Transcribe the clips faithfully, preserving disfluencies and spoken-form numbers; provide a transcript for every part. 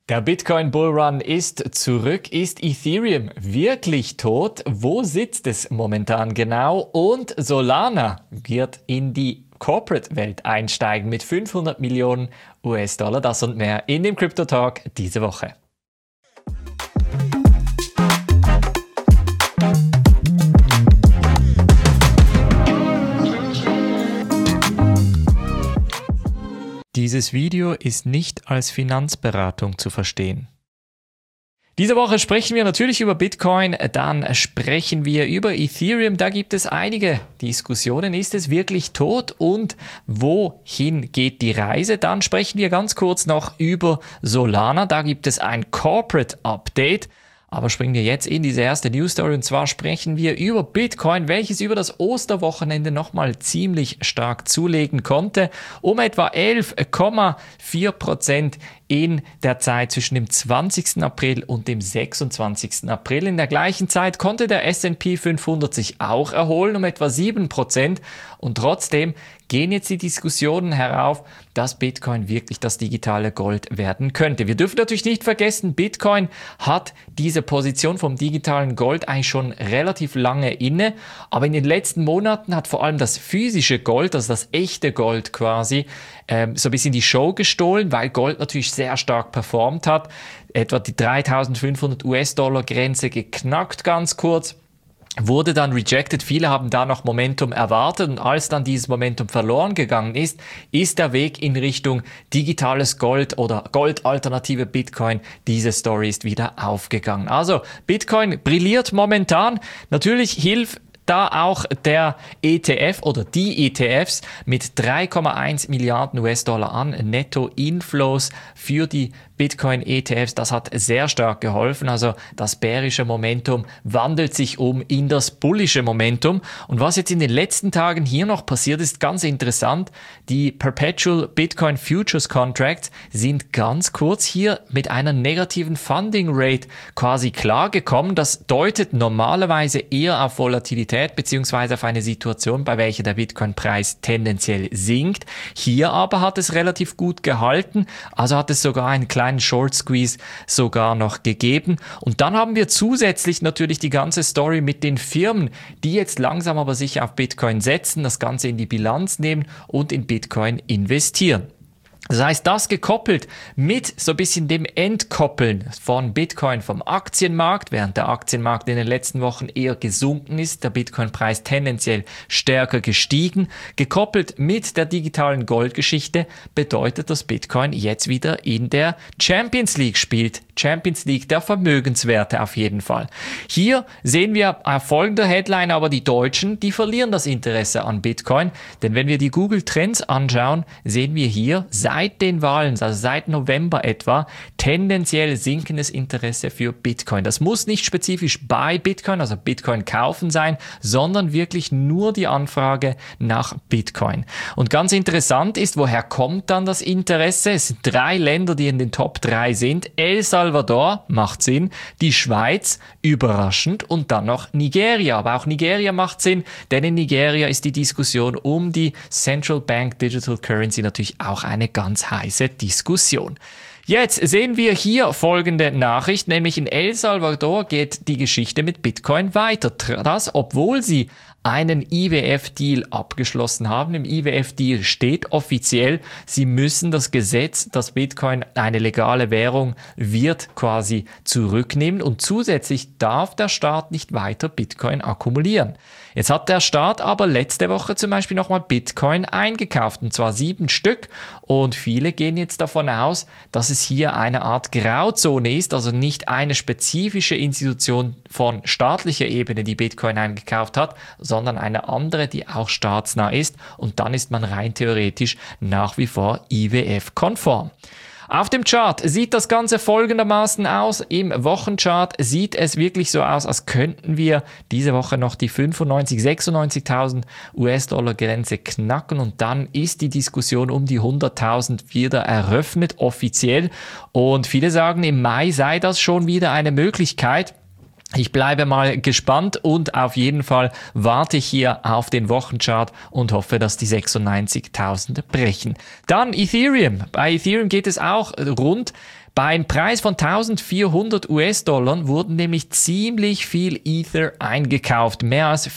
Der Bitcoin Bullrun ist zurück. Ist Ethereum wirklich tot? Wo sitzt es momentan genau? Und Solana wird in die Corporate-Welt einsteigen mit fünfhundert Millionen U S-Dollar. Das und mehr in dem Crypto Talk diese Woche. Dieses Video ist nicht als Finanzberatung zu verstehen. Diese Woche sprechen wir natürlich über Bitcoin, dann sprechen wir über Ethereum. Da gibt es einige Diskussionen. Ist es wirklich tot und wohin geht die Reise? Dann sprechen wir ganz kurz noch über Solana. Da gibt es ein Corporate Update. Aber springen wir jetzt in diese erste News Story und zwar sprechen wir über Bitcoin, welches über das Osterwochenende nochmal ziemlich stark zulegen konnte, um etwa elf Komma vier Prozent in der Zeit zwischen dem zwanzigsten April und dem sechsundzwanzigsten April. In der gleichen Zeit konnte der S and P fünfhundert sich auch erholen um etwa sieben Prozent und trotzdem gehen jetzt die Diskussionen herauf, dass Bitcoin wirklich das digitale Gold werden könnte. Wir dürfen natürlich nicht vergessen, Bitcoin hat diese Position vom digitalen Gold eigentlich schon relativ lange inne, aber in den letzten Monaten hat vor allem das physische Gold, also das echte Gold quasi, ähm, so ein bisschen die Show gestohlen, weil Gold natürlich sehr stark performt hat, etwa die dreitausendfünfhundert U S-Dollar Grenze geknackt ganz kurz. Wurde dann rejected. Viele haben da noch Momentum erwartet und als dann dieses Momentum verloren gegangen ist, ist der Weg in Richtung digitales Gold oder Goldalternative Bitcoin. Diese Story ist wieder aufgegangen. Also Bitcoin brilliert momentan. Natürlich hilft da auch der E T F oder die E T Fs mit drei Komma eins Milliarden U S-Dollar an Netto-Inflows für die Bitcoin-E T Fs, das hat sehr stark geholfen. Also das bärische Momentum wandelt sich um in das bullische Momentum. Und was jetzt in den letzten Tagen hier noch passiert, ist ganz interessant. Die Perpetual Bitcoin Futures Contracts sind ganz kurz hier mit einer negativen Funding Rate quasi klargekommen. Das deutet normalerweise eher auf Volatilität beziehungsweise auf eine Situation, bei welcher der Bitcoin-Preis tendenziell sinkt. Hier aber hat es relativ gut gehalten. Also hat es sogar einen kleinen Short Squeeze sogar noch gegeben. Und dann haben wir zusätzlich natürlich die ganze Story mit den Firmen, die jetzt langsam aber sicher auf Bitcoin setzen, das Ganze in die Bilanz nehmen und in Bitcoin investieren. Das heißt, das gekoppelt mit so ein bisschen dem Entkoppeln von Bitcoin vom Aktienmarkt, während der Aktienmarkt in den letzten Wochen eher gesunken ist, der Bitcoin-Preis tendenziell stärker gestiegen, gekoppelt mit der digitalen Goldgeschichte, bedeutet, dass Bitcoin jetzt wieder in der Champions League spielt. Champions League der Vermögenswerte auf jeden Fall. Hier sehen wir folgende Headline, aber die Deutschen, die verlieren das Interesse an Bitcoin, denn wenn wir die Google Trends anschauen, sehen wir hier seit den Wahlen, also seit November etwa, tendenziell sinkendes Interesse für Bitcoin. Das muss nicht spezifisch bei Bitcoin, also Bitcoin kaufen sein, sondern wirklich nur die Anfrage nach Bitcoin. Und ganz interessant ist, woher kommt dann das Interesse? Es sind drei Länder, die in den Top drei sind. El Salvador, macht Sinn, die Schweiz, überraschend, und dann noch Nigeria. Aber auch Nigeria macht Sinn, denn in Nigeria ist die Diskussion um die Central Bank Digital Currency natürlich auch eine ganz heiße Diskussion. Jetzt sehen wir hier folgende Nachricht, nämlich in El Salvador geht die Geschichte mit Bitcoin weiter. Das, obwohl sie einen I W F-Deal abgeschlossen haben. Im I W F-Deal steht offiziell, sie müssen das Gesetz, dass Bitcoin eine legale Währung wird, quasi zurücknehmen und zusätzlich darf der Staat nicht weiter Bitcoin akkumulieren. Jetzt hat der Staat aber letzte Woche zum Beispiel nochmal Bitcoin eingekauft, und zwar sieben Stück, und viele gehen jetzt davon aus, dass es hier eine Art Grauzone ist, also nicht eine spezifische Institution von staatlicher Ebene, die Bitcoin eingekauft hat, sondern eine andere, die auch staatsnah ist, und dann ist man rein theoretisch nach wie vor I W F-konform. Auf dem Chart sieht das Ganze folgendermaßen aus. Im Wochenchart sieht es wirklich so aus, als könnten wir diese Woche noch die fünfundneunzig, sechsundneunzigtausend U S-Dollar Grenze knacken und dann ist die Diskussion um die hunderttausend wieder eröffnet, offiziell. Und viele sagen, im Mai sei das schon wieder eine Möglichkeit. Ich bleibe mal gespannt und auf jeden Fall warte ich hier auf den Wochenchart und hoffe, dass die sechsundneunzigtausend brechen. Dann Ethereum. Bei Ethereum geht es auch rund. Beim Preis von eintausendvierhundert US-Dollar wurden nämlich ziemlich viel Ether eingekauft. Mehr als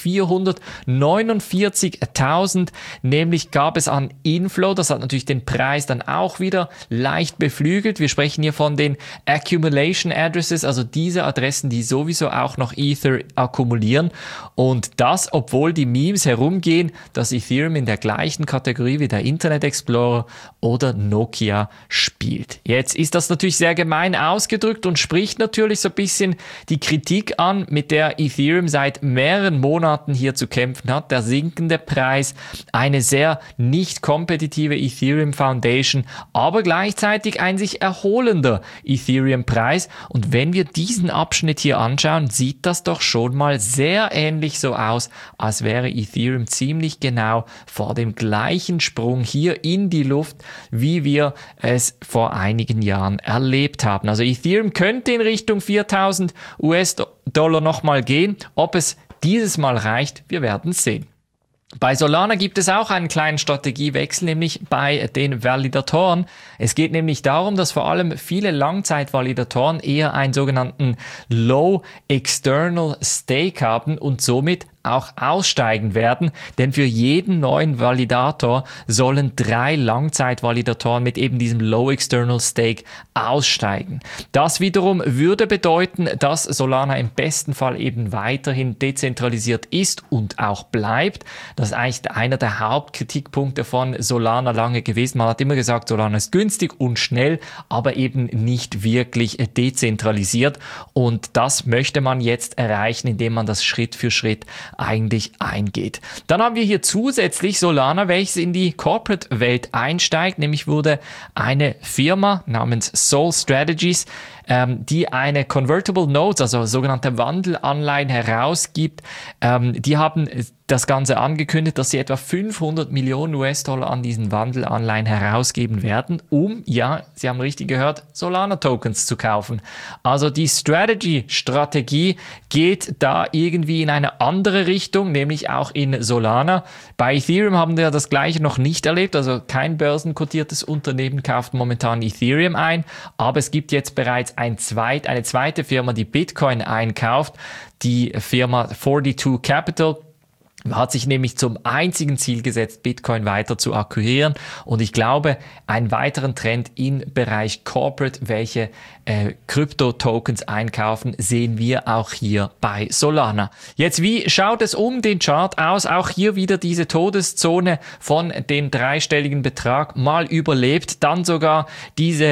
vierhundertneunundvierzigtausend, nämlich gab es an Inflow. Das hat natürlich den Preis dann auch wieder leicht beflügelt. Wir sprechen hier von den Accumulation Addresses, also diese Adressen, die sowieso auch noch Ether akkumulieren. Und das, obwohl die Memes herumgehen, dass Ethereum in der gleichen Kategorie wie der Internet Explorer oder Nokia spielt. Jetzt ist das natürlich sehr gemein ausgedrückt und spricht natürlich so ein bisschen die Kritik an, mit der Ethereum seit mehreren Monaten hier zu kämpfen hat. Der sinkende Preis, eine sehr nicht kompetitive Ethereum Foundation, aber gleichzeitig ein sich erholender Ethereum-Preis. Und wenn wir diesen Abschnitt hier anschauen, sieht das doch schon mal sehr ähnlich so aus, als wäre Ethereum ziemlich genau vor dem gleichen Sprung hier in die Luft, wie wir es vor einigen Jahren erlebt haben. Also Ethereum könnte in Richtung viertausend US-Dollar nochmal gehen. Ob es dieses Mal reicht, wir werden sehen. Bei Solana gibt es auch einen kleinen Strategiewechsel, nämlich bei den Validatoren. Es geht nämlich darum, dass vor allem viele Langzeitvalidatoren eher einen sogenannten Low External Stake haben und somit auch aussteigen werden, denn für jeden neuen Validator sollen drei Langzeitvalidatoren mit eben diesem Low External Stake aussteigen. Das wiederum würde bedeuten, dass Solana im besten Fall eben weiterhin dezentralisiert ist und auch bleibt. Das ist eigentlich einer der Hauptkritikpunkte von Solana lange gewesen. Man hat immer gesagt, Solana ist günstig und schnell, aber eben nicht wirklich dezentralisiert, und das möchte man jetzt erreichen, indem man das Schritt für Schritt eigentlich eingeht. Dann haben wir hier zusätzlich Solana, welches in die Corporate-Welt einsteigt, nämlich wurde eine Firma namens Sol Strategies, ähm, die eine Convertible Notes, also sogenannte Wandelanleihen herausgibt, ähm, die haben das Ganze angekündigt, dass sie etwa fünfhundert Millionen US-Dollar an diesen Wandelanleihen herausgeben werden, um, ja, Sie haben richtig gehört, Solana-Tokens zu kaufen. Also die Strategy-Strategie geht da irgendwie in eine andere Richtung, nämlich auch in Solana. Bei Ethereum haben wir das Gleiche noch nicht erlebt, also kein börsenkotiertes Unternehmen kauft momentan Ethereum ein, aber es gibt jetzt bereits ein zweit, eine zweite Firma, die Bitcoin einkauft, die Firma zweiundvierzig Capital. Hat sich nämlich zum einzigen Ziel gesetzt, Bitcoin weiter zu akquirieren, und ich glaube, einen weiteren Trend im Bereich Corporate, welche äh, Krypto-Tokens einkaufen, sehen wir auch hier bei Solana. Jetzt, wie schaut es um den Chart aus? Auch hier wieder diese Todeszone von dem dreistelligen Betrag mal überlebt, dann sogar diese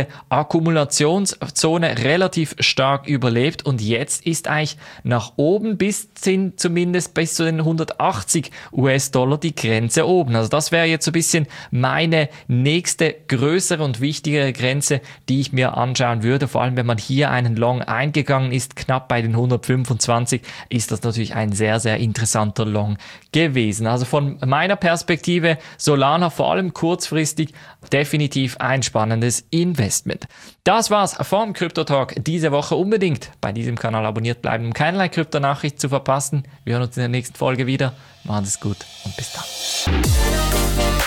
Akkumulationszone relativ stark überlebt, und jetzt ist eigentlich nach oben bis hin, zumindest bis zu den hundertachtzig US-Dollar die Grenze oben. Also das wäre jetzt so ein bisschen meine nächste größere und wichtigere Grenze, die ich mir anschauen würde. Vor allem, wenn man hier einen Long eingegangen ist, knapp bei den hundertfünfundzwanzig, ist das natürlich ein sehr, sehr interessanter Long gewesen. Also von meiner Perspektive Solana vor allem kurzfristig definitiv ein spannendes Investment. Das war's vom Crypto Talk diese Woche. Unbedingt bei diesem Kanal abonniert bleiben, um keinerlei Krypto-Nachricht zu verpassen. Wir hören uns in der nächsten Folge wieder. Macht es gut und bis dann.